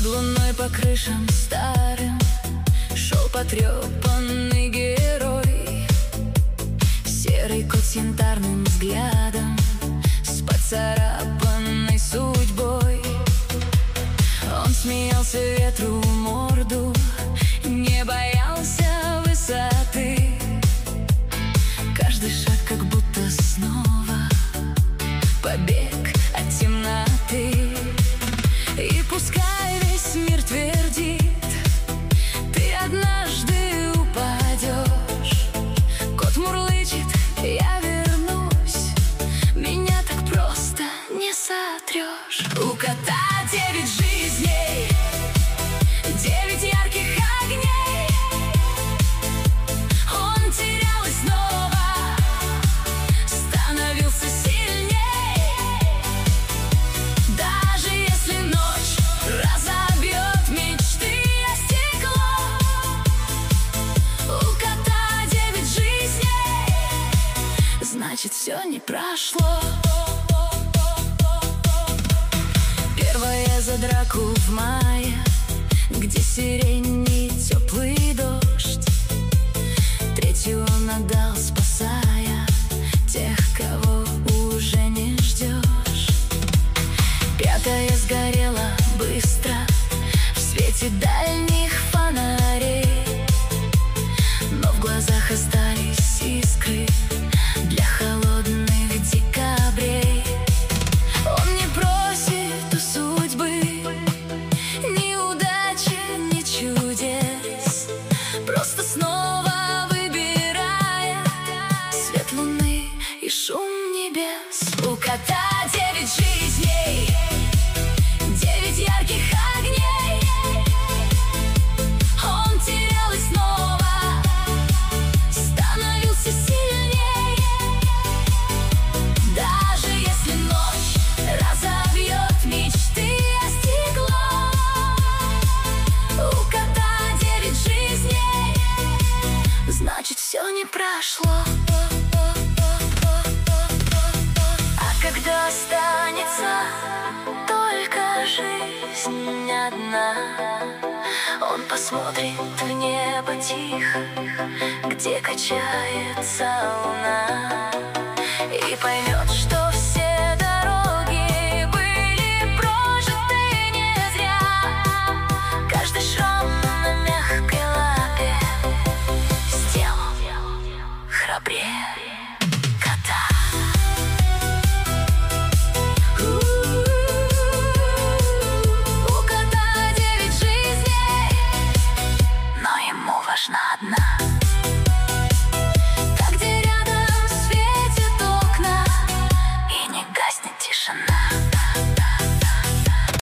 Под луной по крышам старым шел потрепанный герой. Серый кот с янтарным взглядом, с поцарапанной судьбой. Он смеялся ветру в морду, не боялся высоты. Каждый шаг как будто снова побег от темноты. И пускай весь мир твердит, ты однажды упадешь. Кот мурлычет: я вернусь, меня так просто не сотрешь. У кота 9 жизней, 9 ярких огней. Он терял и снова становился сильней. Даже если ночь разобьет мечты о стекло, у кота 9 жизней, значит, все не прошло. Первая за драку в мае, где сирень и теплый дождь. Третью он отдал, спасая тех, кого уже не ждешь. Пятая сгорела быстро в свете дальних фонарей, но в глазах остались искры для холодных декабрей. Он не просит у судьбы ни удачи, ни чудес, просто снова выбирает свет луны и шум небес. У кота 9 жизней, 9 ярких огней. Он терял и снова становился сильней. Даже если ночь разобьет мечты о стекло, у кота 9 жизней, значит, все не прошло. А когда останется только жизнь одна, он посмотрит в небо тихо, где качается луна, и поймет, что все дороги были прожиты не зря. Каждый шрам на мягкой лапе сделал храбрее.